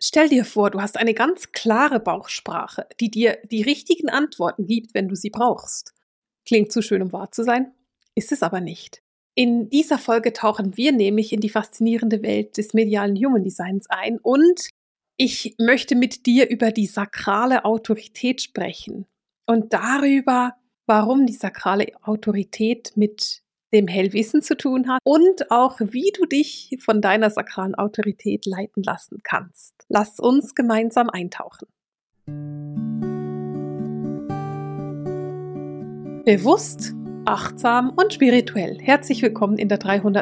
Stell dir vor, du hast eine ganz klare Bauchsprache, die dir die richtigen Antworten gibt, wenn du sie brauchst. Klingt zu schön, um wahr zu sein, ist es aber nicht. In dieser Folge tauchen wir nämlich in die faszinierende Welt des medialen Human Designs ein und ich möchte mit dir über die sakrale Autorität sprechen und darüber, warum die sakrale Autorität mit dem Hellwissen zu tun hat und auch, wie du dich von deiner sakralen Autorität leiten lassen kannst. Lass uns gemeinsam eintauchen. Bewusst, achtsam und spirituell. Herzlich willkommen in der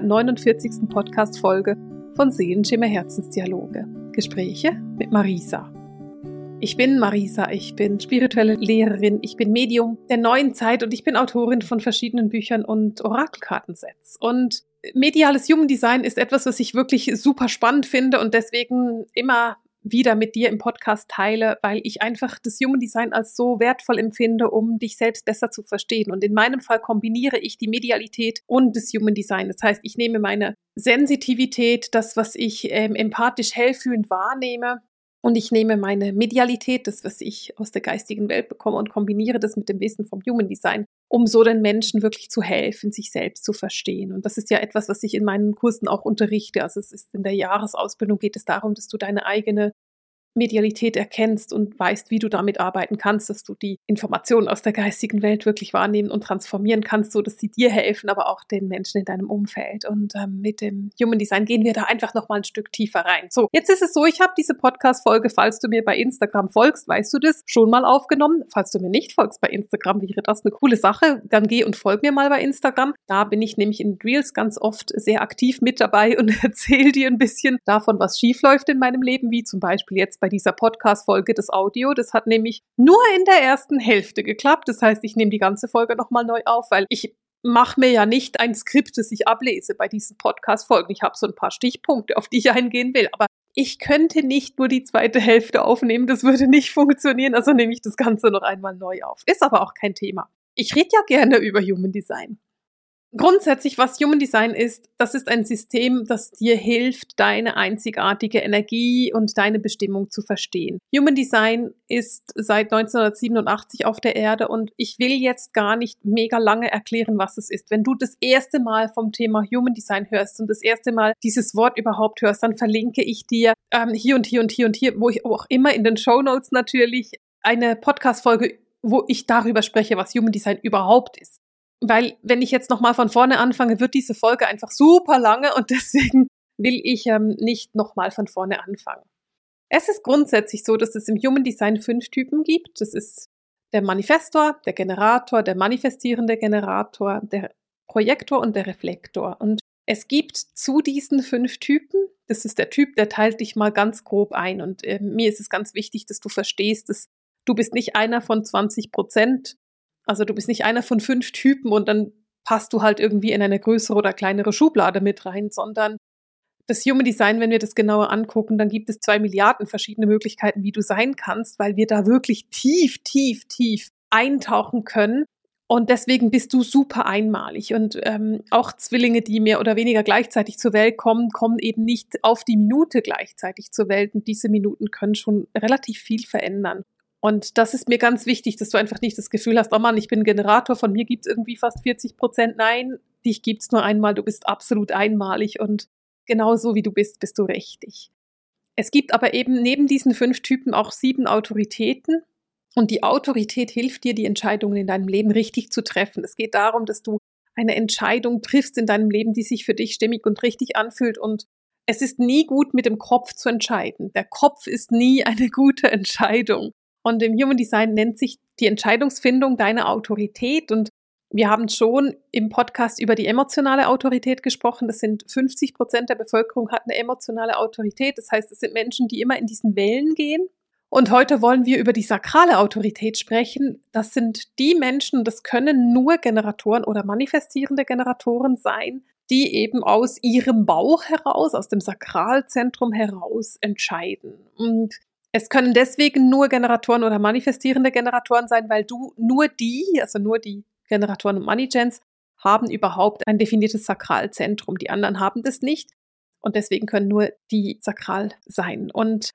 349. Podcast-Folge von Seelenschimmer Herzensdialoge. Gespräche mit Marisa. Ich bin Marisa, ich bin spirituelle Lehrerin, ich bin Medium der neuen Zeit und ich bin Autorin von verschiedenen Büchern und Orakelkartensets. Und mediales Human Design ist etwas, was ich wirklich super spannend finde und deswegen immer wieder mit dir im Podcast teile, weil ich einfach das Human Design als so wertvoll empfinde, um dich selbst besser zu verstehen. Und in meinem Fall kombiniere ich die Medialität und das Human Design. Das heißt, ich nehme meine Sensitivität, das, was ich empathisch hellfühlend wahrnehme, und ich nehme meine Medialität, das, was ich aus der geistigen Welt bekomme, und kombiniere das mit dem Wissen vom Human Design, um so den Menschen wirklich zu helfen, sich selbst zu verstehen. Und das ist ja etwas, was ich in meinen Kursen auch unterrichte. Also es ist in der Jahresausbildung geht es darum, dass du deine eigene Medialität erkennst und weißt, wie du damit arbeiten kannst, dass du die Informationen aus der geistigen Welt wirklich wahrnehmen und transformieren kannst, so dass sie dir helfen, aber auch den Menschen in deinem Umfeld. Und mit dem Human Design gehen wir da einfach noch mal ein Stück tiefer rein. So, jetzt ist es so, ich habe diese Podcast-Folge, falls du mir bei Instagram folgst, weißt du das, schon mal aufgenommen. Falls du mir nicht folgst bei Instagram, wäre das eine coole Sache. Dann geh und folg mir mal bei Instagram. Da bin ich nämlich in Reels ganz oft sehr aktiv mit dabei und erzähle dir ein bisschen davon, was schief läuft in meinem Leben, wie zum Beispiel jetzt bei dieser Podcast-Folge das Audio. Das hat nämlich nur in der ersten Hälfte geklappt. Das heißt, ich nehme die ganze Folge nochmal neu auf, weil ich mache mir ja nicht ein Skript, das ich ablese bei diesen Podcast-Folgen. Ich habe so ein paar Stichpunkte, auf die ich eingehen will. Aber ich könnte nicht nur die zweite Hälfte aufnehmen. Das würde nicht funktionieren. Also nehme ich das Ganze noch einmal neu auf. Ist aber auch kein Thema. Ich rede ja gerne über Human Design. Grundsätzlich, was Human Design ist, das ist ein System, das dir hilft, deine einzigartige Energie und deine Bestimmung zu verstehen. Human Design ist seit 1987 auf der Erde und ich will jetzt gar nicht mega lange erklären, was es ist. Wenn du das erste Mal vom Thema Human Design hörst und das erste Mal dieses Wort überhaupt hörst, dann verlinke ich dir hier und hier und hier und hier, wo ich auch immer in den Shownotes natürlich, eine Podcast-Folge, wo ich darüber spreche, was Human Design überhaupt ist. Weil, wenn ich jetzt nochmal von vorne anfange, wird diese Folge einfach super lange und deswegen will ich nicht nochmal von vorne anfangen. Es ist grundsätzlich so, dass es im Human Design 5 Typen gibt. Das ist der Manifestor, der Generator, der manifestierende Generator, der Projektor und der Reflektor. Und es gibt zu diesen 5 Typen, das ist der Typ, der teilt dich mal ganz grob ein. Und mir ist es ganz wichtig, dass du verstehst, dass du bist nicht einer von 20%. Also du bist nicht einer von 5 Typen und dann passt du halt irgendwie in eine größere oder kleinere Schublade mit rein, sondern das Human Design, wenn wir das genauer angucken, dann gibt es 2 Milliarden verschiedene Möglichkeiten, wie du sein kannst, weil wir da wirklich tief, tief, tief eintauchen können. Und deswegen bist du super einmalig. Und auch Zwillinge, die mehr oder weniger gleichzeitig zur Welt kommen, kommen eben nicht auf die Minute gleichzeitig zur Welt. Und diese Minuten können schon relativ viel verändern. Und das ist mir ganz wichtig, dass du einfach nicht das Gefühl hast, oh Mann, ich bin ein Generator, von mir gibt's irgendwie fast 40%. Nein, dich gibt's nur einmal, du bist absolut einmalig und genauso wie du bist, bist du richtig. Es gibt aber eben neben diesen 5 Typen auch 7 Autoritäten und die Autorität hilft dir, die Entscheidungen in deinem Leben richtig zu treffen. Es geht darum, dass du eine Entscheidung triffst in deinem Leben, die sich für dich stimmig und richtig anfühlt und es ist nie gut, mit dem Kopf zu entscheiden. Der Kopf ist nie eine gute Entscheidung. Und im Human Design nennt sich die Entscheidungsfindung deine Autorität. Und wir haben schon im Podcast über die emotionale Autorität gesprochen. Das sind 50% der Bevölkerung hat eine emotionale Autorität. Das heißt, es sind Menschen, die immer in diesen Wellen gehen. Und heute wollen wir über die sakrale Autorität sprechen. Das sind die Menschen, das können nur Generatoren oder manifestierende Generatoren sein, die eben aus ihrem Bauch heraus, aus dem Sakralzentrum heraus entscheiden. Und es können deswegen nur Generatoren oder manifestierende Generatoren sein, weil nur die Generatoren und Manigens haben überhaupt ein definiertes Sakralzentrum. Die anderen haben das nicht und deswegen können nur die sakral sein. Und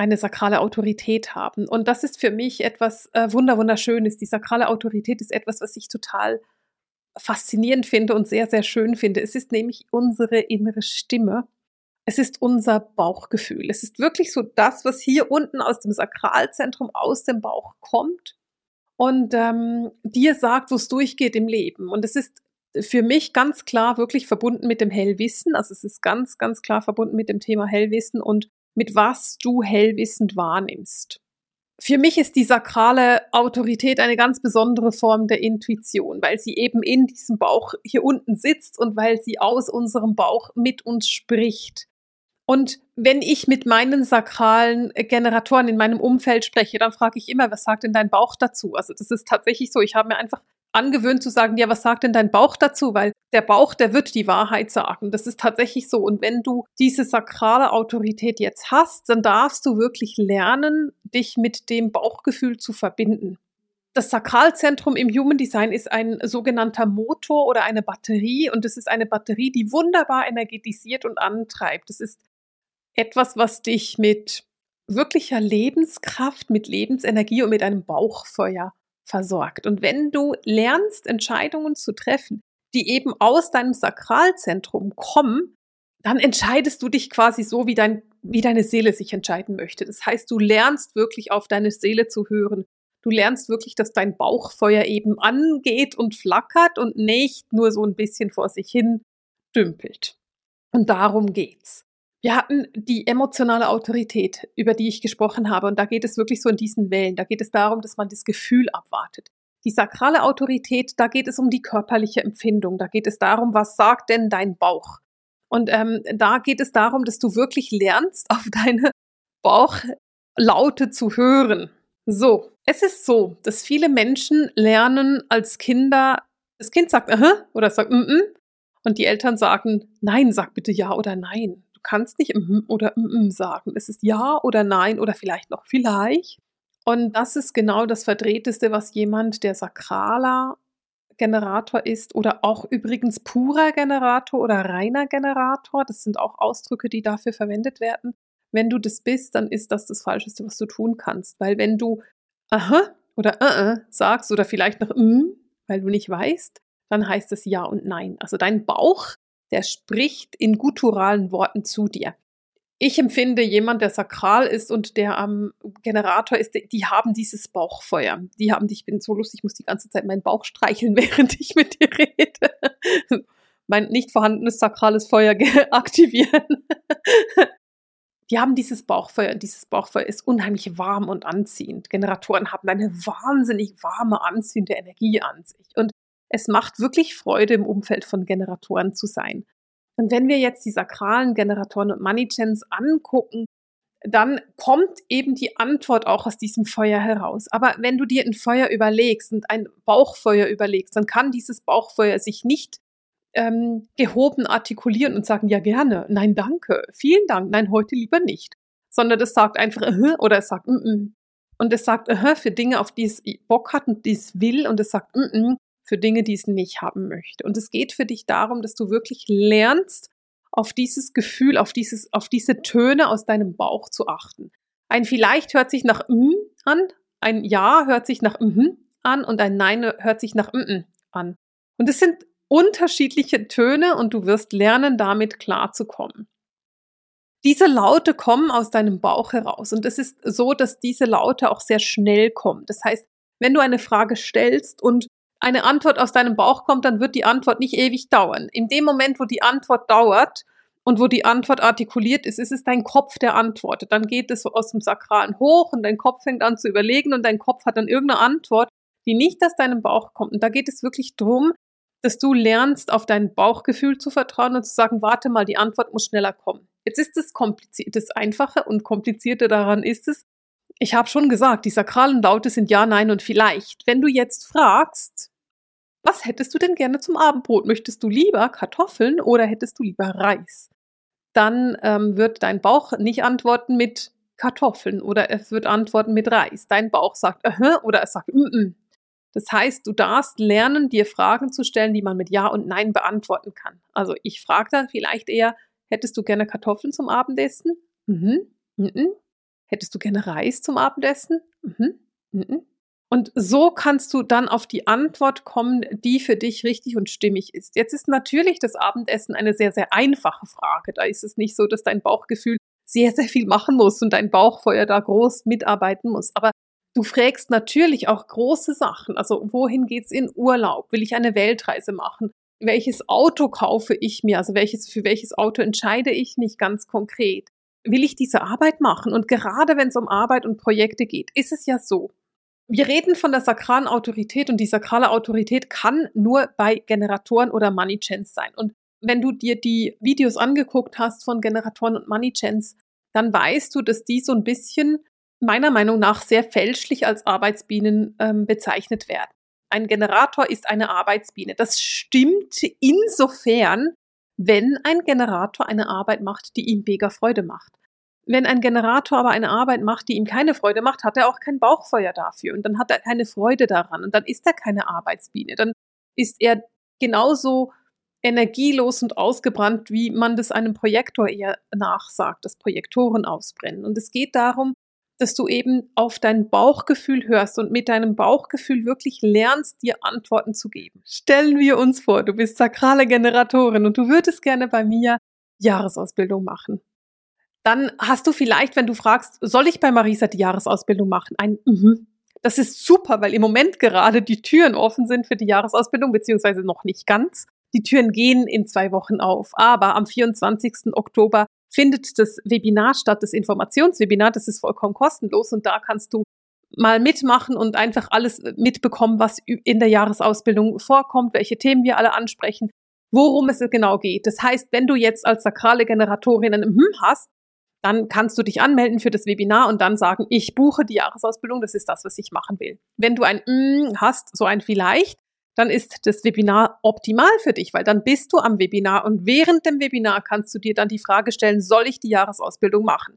eine sakrale Autorität haben. Und das ist für mich etwas Wunderschönes. Die sakrale Autorität ist etwas, was ich total faszinierend finde und sehr, sehr schön finde. Es ist nämlich unsere innere Stimme. Es ist unser Bauchgefühl. Es ist wirklich so das, was hier unten aus dem Sakralzentrum, aus dem Bauch kommt und dir sagt, wo es durchgeht im Leben. Und es ist für mich ganz klar wirklich verbunden mit dem Hellwissen. Also es ist ganz, ganz klar verbunden mit dem Thema Hellwissen und mit was du hellwissend wahrnimmst. Für mich ist die sakrale Autorität eine ganz besondere Form der Intuition, weil sie eben in diesem Bauch hier unten sitzt und weil sie aus unserem Bauch mit uns spricht. Und wenn ich mit meinen sakralen Generatoren in meinem Umfeld spreche, dann frage ich immer, was sagt denn dein Bauch dazu? Also das ist tatsächlich so, ich habe mir einfach angewöhnt zu sagen, ja, was sagt denn dein Bauch dazu? Weil der Bauch, der wird die Wahrheit sagen. Das ist tatsächlich so. Und wenn du diese sakrale Autorität jetzt hast, dann darfst du wirklich lernen, dich mit dem Bauchgefühl zu verbinden. Das Sakralzentrum im Human Design ist ein sogenannter Motor oder eine Batterie. Und es ist eine Batterie, die wunderbar energetisiert und antreibt. Es ist etwas, was dich mit wirklicher Lebenskraft, mit Lebensenergie und mit einem Bauchfeuer versorgt. Und wenn du lernst, Entscheidungen zu treffen, die eben aus deinem Sakralzentrum kommen, dann entscheidest du dich quasi so, wie deine Seele sich entscheiden möchte. Das heißt, du lernst wirklich auf deine Seele zu hören. Du lernst wirklich, dass dein Bauchfeuer eben angeht und flackert und nicht nur so ein bisschen vor sich hin dümpelt. Und darum geht's. Wir hatten die emotionale Autorität, über die ich gesprochen habe. Und da geht es wirklich so in diesen Wellen. Da geht es darum, dass man das Gefühl abwartet. Die sakrale Autorität, da geht es um die körperliche Empfindung. Da geht es darum, was sagt denn dein Bauch? Und da geht es darum, dass du wirklich lernst, auf deine Bauchlaute zu hören. So, es ist so, dass viele Menschen lernen als Kinder, das Kind sagt aha oder sagt und die Eltern sagen, nein, sag bitte ja oder nein. Du kannst nicht oder sagen. Es ist ja oder nein oder vielleicht noch vielleicht. Und das ist genau das Verdrehteste, was jemand, der sakraler Generator ist oder auch übrigens purer Generator oder reiner Generator, das sind auch Ausdrücke, die dafür verwendet werden. Wenn du das bist, dann ist das das Falscheste, was du tun kannst. Weil wenn du aha oder sagst oder vielleicht noch weil du nicht weißt, dann heißt es ja und nein. Also dein Bauch, der spricht in gutturalen Worten zu dir. Ich empfinde, jemand, der sakral ist und der am Generator ist, die haben dieses Bauchfeuer. Ich bin so lustig, ich muss die ganze Zeit meinen Bauch streicheln, während ich mit dir rede. Mein nicht vorhandenes sakrales Feuer aktivieren. Die haben dieses Bauchfeuer und dieses Bauchfeuer ist unheimlich warm und anziehend. Generatoren haben eine wahnsinnig warme, anziehende Energie an sich. Und es macht wirklich Freude, im Umfeld von Generatoren zu sein. Und wenn wir jetzt die sakralen Generatoren und Money-Gens angucken, dann kommt eben die Antwort auch aus diesem Feuer heraus. Aber wenn du dir ein Feuer überlegst und ein Bauchfeuer überlegst, dann kann dieses Bauchfeuer sich nicht gehoben artikulieren und sagen, ja gerne, nein danke, vielen Dank, nein heute lieber nicht. Sondern das sagt einfach oder es sagt Und es sagt für Dinge, auf die es Bock hat und die es will und es sagt für Dinge, die es nicht haben möchte. Und es geht für dich darum, dass du wirklich lernst, auf dieses Gefühl, auf diese Töne aus deinem Bauch zu achten. Ein vielleicht hört sich nach an, ein Ja hört sich nach an und ein Nein hört sich nach an. Und es sind unterschiedliche Töne und du wirst lernen, damit klarzukommen. Diese Laute kommen aus deinem Bauch heraus und es ist so, dass diese Laute auch sehr schnell kommen. Das heißt, wenn du eine Frage stellst und eine Antwort aus deinem Bauch kommt, dann wird die Antwort nicht ewig dauern. In dem Moment, wo die Antwort dauert und wo die Antwort artikuliert ist, ist es dein Kopf, der antwortet. Dann geht es aus dem Sakralen hoch und dein Kopf fängt an zu überlegen und dein Kopf hat dann irgendeine Antwort, die nicht aus deinem Bauch kommt. Und da geht es wirklich drum, dass du lernst, auf dein Bauchgefühl zu vertrauen und zu sagen, warte mal, die Antwort muss schneller kommen. Jetzt ist das kompliziert, das Einfache und Komplizierte daran ist es, ich habe schon gesagt, die sakralen Laute sind ja, nein und vielleicht. Wenn du jetzt fragst, was hättest du denn gerne zum Abendbrot? Möchtest du lieber Kartoffeln oder hättest du lieber Reis? Dann wird dein Bauch nicht antworten mit Kartoffeln oder es wird antworten mit Reis. Dein Bauch sagt oder es sagt Das heißt, du darfst lernen, dir Fragen zu stellen, die man mit Ja und Nein beantworten kann. Also ich frage dann vielleicht eher, hättest du gerne Kartoffeln zum Abendessen? Hättest du gerne Reis zum Abendessen? Mhm. Mhm. Und so kannst du dann auf die Antwort kommen, die für dich richtig und stimmig ist. Jetzt ist natürlich das Abendessen eine sehr, sehr einfache Frage. Da ist es nicht so, dass dein Bauchgefühl sehr, sehr viel machen muss und dein Bauchfeuer da groß mitarbeiten muss. Aber du fragst natürlich auch große Sachen. Also wohin geht's in Urlaub? Will ich eine Weltreise machen? Welches Auto kaufe ich mir? Also für welches Auto entscheide ich mich ganz konkret? Will ich diese Arbeit machen? Und gerade wenn es um Arbeit und Projekte geht, ist es ja so. Wir reden von der sakralen Autorität und die sakrale Autorität kann nur bei Generatoren oder Money Chants sein. Und wenn du dir die Videos angeguckt hast von Generatoren und Money Chants, dann weißt du, dass die so ein bisschen meiner Meinung nach sehr fälschlich als Arbeitsbienen bezeichnet werden. Ein Generator ist eine Arbeitsbiene. Das stimmt insofern, wenn ein Generator eine Arbeit macht, die ihm mega Freude macht. Wenn ein Generator aber eine Arbeit macht, die ihm keine Freude macht, hat er auch kein Bauchfeuer dafür und dann hat er keine Freude daran und dann ist er keine Arbeitsbiene. Dann ist er genauso energielos und ausgebrannt, wie man das einem Projektor eher nachsagt, dass Projektoren ausbrennen. Und es geht darum, dass du eben auf dein Bauchgefühl hörst und mit deinem Bauchgefühl wirklich lernst, dir Antworten zu geben. Stellen wir uns vor, du bist sakrale Generatorin und du würdest gerne bei mir Jahresausbildung machen. Dann hast du vielleicht, wenn du fragst, soll ich bei Marisa die Jahresausbildung machen? Das ist super, weil im Moment gerade die Türen offen sind für die Jahresausbildung, beziehungsweise noch nicht ganz. Die Türen gehen in 2 Wochen auf, aber am 24. Oktober findet das Webinar statt, das Informationswebinar, das ist vollkommen kostenlos und da kannst du mal mitmachen und einfach alles mitbekommen, was in der Jahresausbildung vorkommt, welche Themen wir alle ansprechen, worum es genau geht. Das heißt, wenn du jetzt als sakrale Generatorin ein hast, dann kannst du dich anmelden für das Webinar und dann sagen, ich buche die Jahresausbildung, das ist das, was ich machen will. Wenn du ein hast, so ein vielleicht, dann ist das Webinar optimal für dich, weil dann bist du am Webinar und während dem Webinar kannst du dir dann die Frage stellen, soll ich die Jahresausbildung machen?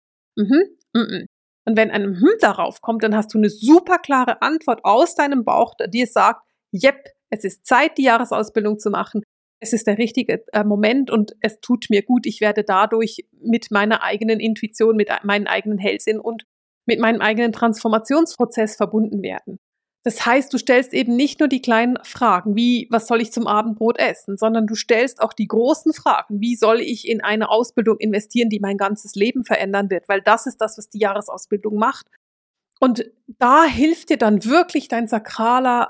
Und wenn ein darauf kommt, dann hast du eine super klare Antwort aus deinem Bauch, der dir sagt, yep, es ist Zeit, die Jahresausbildung zu machen. Es ist der richtige Moment und es tut mir gut. Ich werde dadurch mit meiner eigenen Intuition, mit meinem eigenen Hellsinn und mit meinem eigenen Transformationsprozess verbunden werden. Das heißt, du stellst eben nicht nur die kleinen Fragen, wie, was soll ich zum Abendbrot essen, sondern du stellst auch die großen Fragen, wie soll ich in eine Ausbildung investieren, die mein ganzes Leben verändern wird, weil das ist das, was die Jahresausbildung macht. Und da hilft dir dann wirklich deine sakrale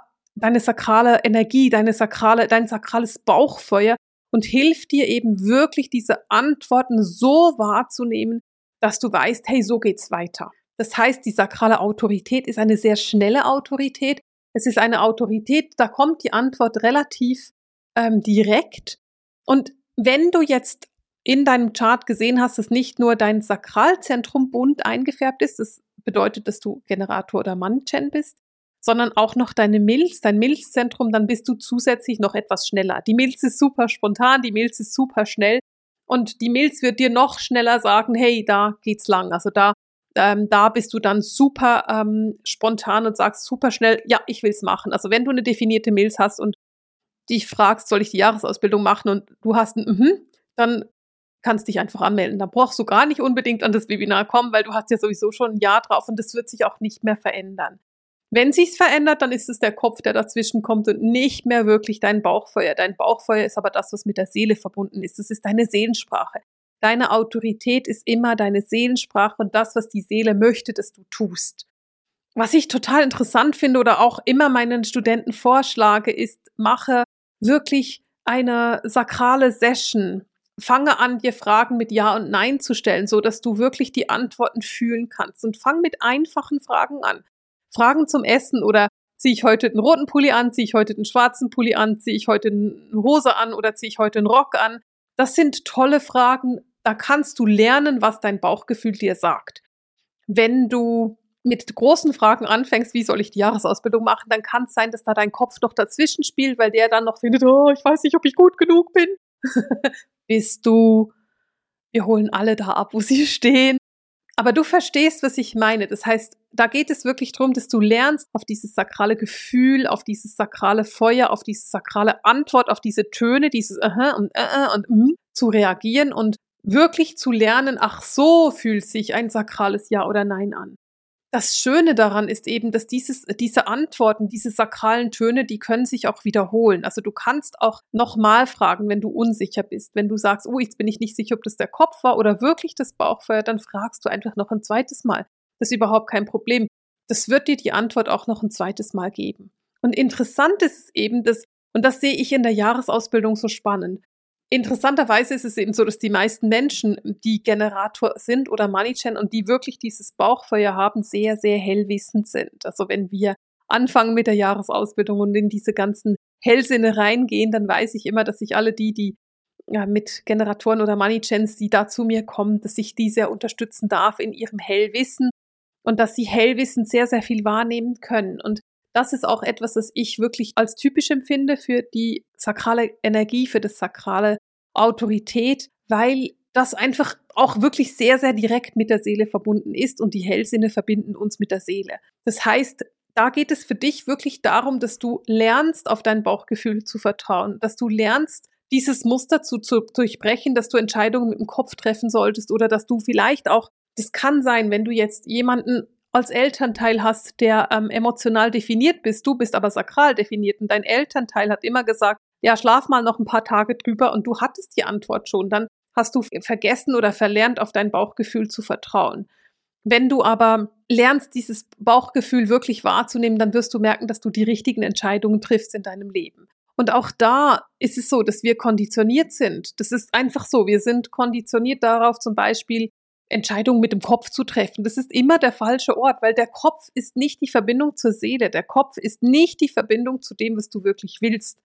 Energie, dein sakrales Bauchfeuer und hilft dir eben wirklich diese Antworten so wahrzunehmen, dass du weißt, hey, so geht's weiter. Das heißt, die sakrale Autorität ist eine sehr schnelle Autorität. Es ist eine Autorität, da kommt die Antwort relativ direkt. Und wenn du jetzt in deinem Chart gesehen hast, dass nicht nur dein Sakralzentrum bunt eingefärbt ist, das bedeutet, dass du Generator oder Money-Chant bist, sondern auch noch dein Milzzentrum, dann bist du zusätzlich noch etwas schneller. Die Milz ist super spontan, die Milz ist super schnell und die Milz wird dir noch schneller sagen, hey, da geht's lang. Also da bist du dann super spontan und sagst super schnell, ja, ich will's machen. Also wenn du eine definierte Milz hast und dich fragst, soll ich die Jahresausbildung machen und du hast ein dann kannst dich einfach anmelden. Dann brauchst du gar nicht unbedingt an das Webinar kommen, weil du hast ja sowieso schon ein Jahr drauf und das wird sich auch nicht mehr verändern. Wenn sich's verändert, dann ist es der Kopf, der dazwischen kommt und nicht mehr wirklich dein Bauchfeuer. Dein Bauchfeuer ist aber das, was mit der Seele verbunden ist. Das ist deine Seelensprache. Deine Autorität ist immer deine Seelensprache und das, was die Seele möchte, dass du tust. Was ich total interessant finde oder auch immer meinen Studenten vorschlage, ist, mache wirklich eine sakrale Session. Fange an, dir Fragen mit Ja und Nein zu stellen, so dass du wirklich die Antworten fühlen kannst. Und fang mit einfachen Fragen an. Fragen zum Essen oder ziehe ich heute einen roten Pulli an, ziehe ich heute einen schwarzen Pulli an, ziehe ich heute eine Hose an oder ziehe ich heute einen Rock an. Das sind tolle Fragen. Da kannst du lernen, was dein Bauchgefühl dir sagt. Wenn du mit großen Fragen anfängst, wie soll ich die Jahresausbildung machen, dann kann es sein, dass da dein Kopf noch dazwischen spielt, weil der dann noch findet, oh, ich weiß nicht, ob ich gut genug bin. Wir holen alle da ab, wo sie stehen. Aber du verstehst, was ich meine. Das heißt, da geht es wirklich darum, dass du lernst, auf dieses sakrale Gefühl, auf dieses sakrale Feuer, auf diese sakrale Antwort, auf diese Töne, dieses und zu reagieren und wirklich zu lernen, ach so fühlt sich ein sakrales Ja oder Nein an. Das Schöne daran ist eben, dass diese Antworten, diese sakralen Töne, die können sich auch wiederholen. Also du kannst auch nochmal fragen, wenn du unsicher bist. Wenn du sagst, oh, jetzt bin ich nicht sicher, ob das der Kopf war oder wirklich das Bauchfeuer, dann fragst du einfach noch ein zweites Mal. Das ist überhaupt kein Problem. Das wird dir die Antwort auch noch ein zweites Mal geben. Und interessant ist es eben, und das sehe ich in der Jahresausbildung so spannend. Interessanterweise ist es eben so, dass die meisten Menschen, die Generator sind oder Moneygen und die wirklich dieses Bauchfeuer haben, sehr, sehr hellwissend sind. Also wenn wir anfangen mit der Jahresausbildung und in diese ganzen Hellsinne reingehen, dann weiß ich immer, dass ich alle die mit Generatoren oder Moneygens, die da zu mir kommen, dass ich die sehr unterstützen darf in ihrem Hellwissen und dass sie hellwissend sehr, sehr viel wahrnehmen können. Und das ist auch etwas, was ich wirklich als typisch empfinde für die sakrale Energie, für das sakrale Autorität, weil das einfach auch wirklich sehr, sehr direkt mit der Seele verbunden ist und die Hellsinne verbinden uns mit der Seele. Das heißt, da geht es für dich wirklich darum, dass du lernst, auf dein Bauchgefühl zu vertrauen, dass du lernst, dieses Muster zu durchbrechen, dass du Entscheidungen mit dem Kopf treffen solltest oder dass du vielleicht auch, das kann sein, wenn du jetzt jemanden als Elternteil hast, der emotional definiert bist, du bist aber sakral definiert und dein Elternteil hat immer gesagt, ja, schlaf mal noch ein paar Tage drüber und du hattest die Antwort schon, dann hast du vergessen oder verlernt, auf dein Bauchgefühl zu vertrauen. Wenn du aber lernst, dieses Bauchgefühl wirklich wahrzunehmen, dann wirst du merken, dass du die richtigen Entscheidungen triffst in deinem Leben. Und auch da ist es so, dass wir konditioniert sind. Das ist einfach so. Wir sind konditioniert darauf, zum Beispiel Entscheidungen mit dem Kopf zu treffen. Das ist immer der falsche Ort, weil der Kopf ist nicht die Verbindung zur Seele. Der Kopf ist nicht die Verbindung zu dem, was du wirklich willst.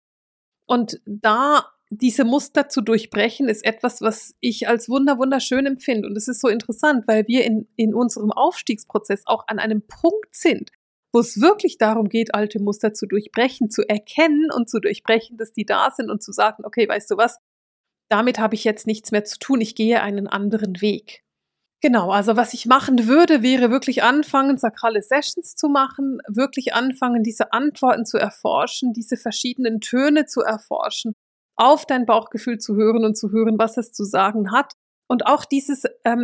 Und da diese Muster zu durchbrechen, ist etwas, was ich als wunderschön empfinde. Und es ist so interessant, weil wir in unserem Aufstiegsprozess auch an einem Punkt sind, wo es wirklich darum geht, alte Muster zu durchbrechen, zu erkennen und zu durchbrechen, dass die da sind und zu sagen, okay, weißt du was, damit habe ich jetzt nichts mehr zu tun, ich gehe einen anderen Weg. Genau, also was ich machen würde, wäre wirklich anfangen, sakrale Sessions zu machen, wirklich anfangen, diese Antworten zu erforschen, diese verschiedenen Töne zu erforschen, auf dein Bauchgefühl zu hören und zu hören, was es zu sagen hat und auch dieses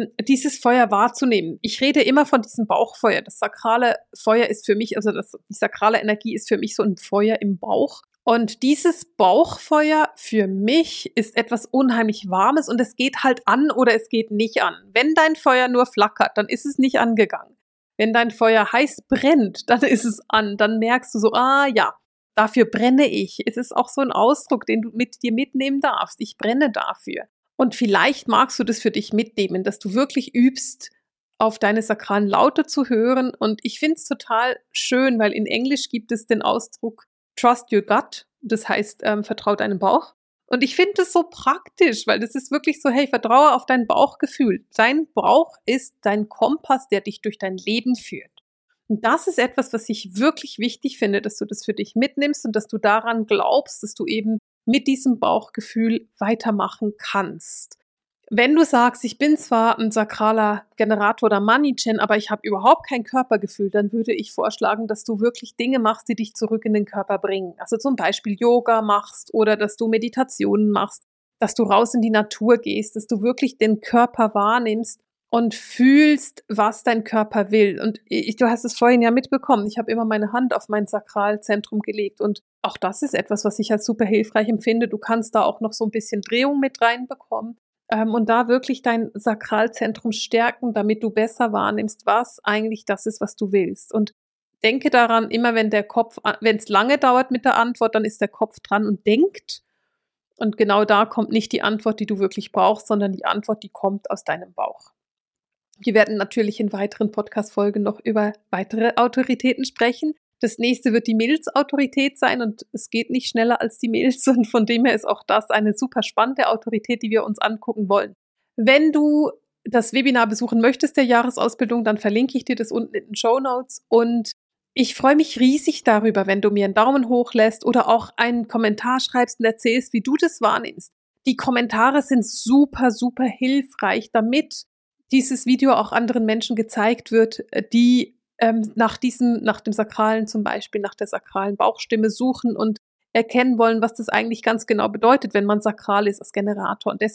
Feuer wahrzunehmen. Ich rede immer von diesem Bauchfeuer. Das sakrale Feuer ist für mich, die sakrale Energie ist für mich so ein Feuer im Bauch. Und dieses Bauchfeuer für mich ist etwas unheimlich Warmes und es geht halt an oder es geht nicht an. Wenn dein Feuer nur flackert, dann ist es nicht angegangen. Wenn dein Feuer heiß brennt, dann ist es an. Dann merkst du so, ja, dafür brenne ich. Es ist auch so ein Ausdruck, den du mit dir mitnehmen darfst. Ich brenne dafür. Und vielleicht magst du das für dich mitnehmen, dass du wirklich übst, auf deine sakralen Laute zu hören. Und ich finde es total schön, weil in Englisch gibt es den Ausdruck Trust your gut, das heißt, vertrau deinem Bauch. Und ich finde das so praktisch, weil das ist wirklich so, hey, vertraue auf dein Bauchgefühl. Dein Bauch ist dein Kompass, der dich durch dein Leben führt. Und das ist etwas, was ich wirklich wichtig finde, dass du das für dich mitnimmst und dass du daran glaubst, dass du eben mit diesem Bauchgefühl weitermachen kannst. Wenn du sagst, ich bin zwar ein sakraler Generator oder Moneygen, aber ich habe überhaupt kein Körpergefühl, dann würde ich vorschlagen, dass du wirklich Dinge machst, die dich zurück in den Körper bringen. Also zum Beispiel Yoga machst oder dass du Meditationen machst, dass du raus in die Natur gehst, dass du wirklich den Körper wahrnimmst und fühlst, was dein Körper will. Und du hast es vorhin ja mitbekommen, ich habe immer meine Hand auf mein Sakralzentrum gelegt und auch das ist etwas, was ich als super hilfreich empfinde. Du kannst da auch noch so ein bisschen Drehung mit reinbekommen. Und da wirklich dein Sakralzentrum stärken, damit du besser wahrnimmst, was eigentlich das ist, was du willst. Und denke daran, immer wenn es lange dauert mit der Antwort, dann ist der Kopf dran und denkt. Und genau da kommt nicht die Antwort, die du wirklich brauchst, sondern die Antwort, die kommt aus deinem Bauch. Wir werden natürlich in weiteren Podcast-Folgen noch über weitere Autoritäten sprechen. Das nächste wird die Milz-Autorität sein und es geht nicht schneller als die Milz und von dem her ist auch das eine super spannende Autorität, die wir uns angucken wollen. Wenn du das Webinar besuchen möchtest der Jahresausbildung, dann verlinke ich dir das unten in den Shownotes und ich freue mich riesig darüber, wenn du mir einen Daumen hoch lässt oder auch einen Kommentar schreibst und erzählst, wie du das wahrnimmst. Die Kommentare sind super, super hilfreich, damit dieses Video auch anderen Menschen gezeigt wird, die nach dem Sakralen zum Beispiel, nach der sakralen Bauchstimme suchen und erkennen wollen, was das eigentlich ganz genau bedeutet, wenn man sakral ist als Generator. Und deswegen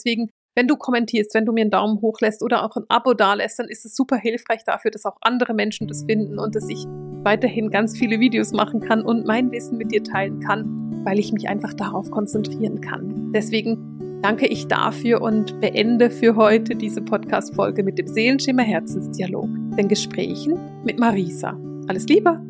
Wenn du kommentierst, wenn du mir einen Daumen hoch lässt oder auch ein Abo dalässt, dann ist es super hilfreich dafür, dass auch andere Menschen das finden und dass ich weiterhin ganz viele Videos machen kann und mein Wissen mit dir teilen kann, weil ich mich einfach darauf konzentrieren kann. Deswegen danke ich dafür und beende für heute diese Podcast-Folge mit dem Seelenschimmer Herzensdialog, den Gesprächen mit Marisa. Alles Liebe!